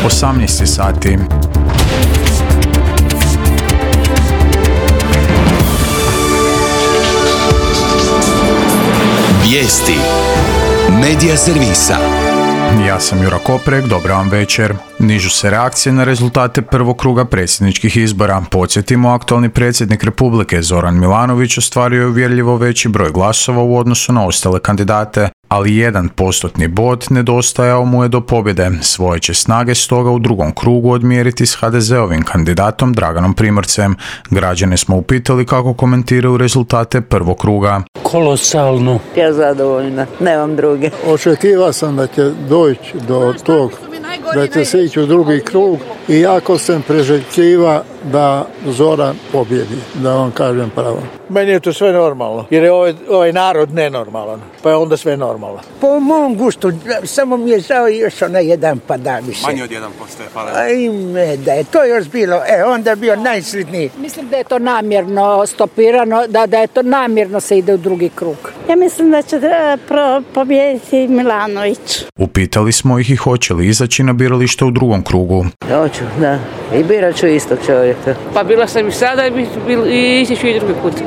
18 sati. Vijesti Medija servisa. Ja sam Jura Koprek, dobar vam večer. Nižu se reakcije na rezultate prvog kruga predsjedničkih izbora. Podsjetimo, aktualni predsjednik Republike Zoran Milanović ostvario je uvjerljivo veći broj glasova u odnosu na ostale kandidate, ali 1% bod nedostajao mu je do pobjede. Svoje će snage stoga u drugom krugu odmjeriti s HDZ-ovim kandidatom Draganom Primorcem. Građane smo upitali kako komentiraju rezultate prvog kruga. Kolosalno. Ja zadovoljna, nemam druge. Očekivao sam da će doći do tog, da će se ići u drugi krug i jako sam priželjkiva da Zoran pobjedi, da vam kažem pravo. Meni je to sve normalno, jer je ovaj narod nenormalan, pa je onda sve normalno. Po mom gustu, samo mi je žao još onaj jedan pa da više. Manje od 1% je hvala. Ajme, da je to još bilo, onda je bio najsretniji. Mislim da je to namjerno stopirano, da je to namjerno se ide u drugi krug. Ja mislim da će pobijediti Milanović. Upitali smo ih i hoće li izaći na biralište u drugom krugu. Hoću, da. I birat ću istog čovjeka. Pa bila sam i sada i ići ću i drugi put.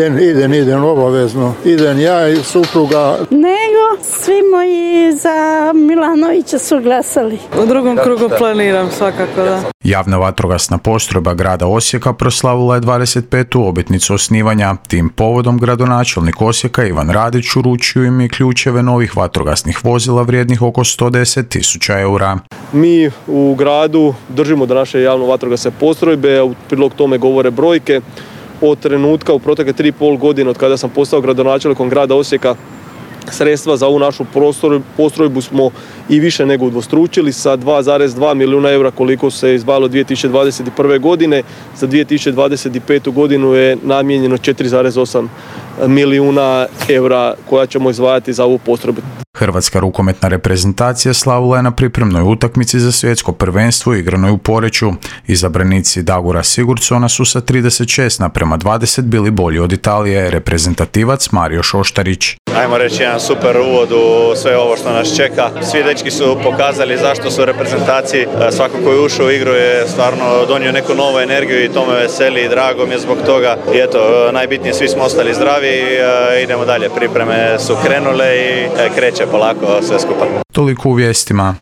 Idem obavezno. Idem ja i supruga. Nego svi moji za Milanovića su glasali. U drugom krugu planiram svakako, da. Javna vatrogasna postrojba grada Osijeka proslavila je 25. obljetnicu osnivanja. Tim povodom gradonačelnik Osijeka Ivan Radić uručio im je ključeve novih vatrogasnih vozila vrijednih oko 110.000 eura. Mi u gradu držimo do naše javno vatrogasne postrojbe, u prilog tome govore brojke. Od trenutka u protekle 3,5 godine od kada sam postao gradonačelnikom grada Osijeka, sredstva za ovu našu postrojbu smo i više nego udvostručili sa 2,2 milijuna eura koliko se izdvajalo 2021. godine. Za 2025. godinu je namijenjeno 4,8 milijuna eura koja ćemo izdvajati za ovu postrojbu. Hrvatska rukometna reprezentacija slavila je na pripremnoj utakmici za svjetsko prvenstvo igranoj u Poreču. Izabranici Dagura Sigurdsona su sa 36:20 bili bolji od Italije, reprezentativac Mario Šoštarić. Ajmo reći jedan super uvod u sve ovo što nas čeka. Svi dečki su pokazali zašto su u reprezentaciji. Svako ko je ušao u igru je stvarno donio neku novu energiju i to me veseli i drago mi je zbog toga. I eto, najbitnije svi smo ostali zdravi i idemo dalje. Pripreme su krenule i kreće polako sve skupa. Toliko u vijestima.